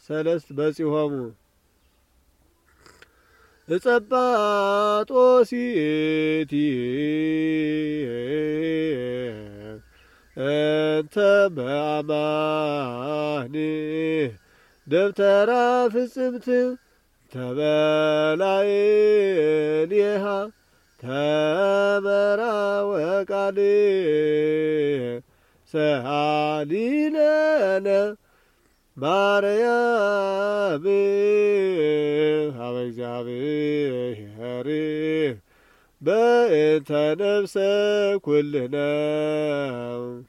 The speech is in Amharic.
ሰለስት በጺሖሙ እጸጳጦሲቲ እንተ በአማኒ ደብተራ ፍጽምት ተበላይልሃ ተመራ ወቃል ሰአሊለነ ማርያም ሀበ እግዚአብሔር በእንተ ነፍሰ ኩልነ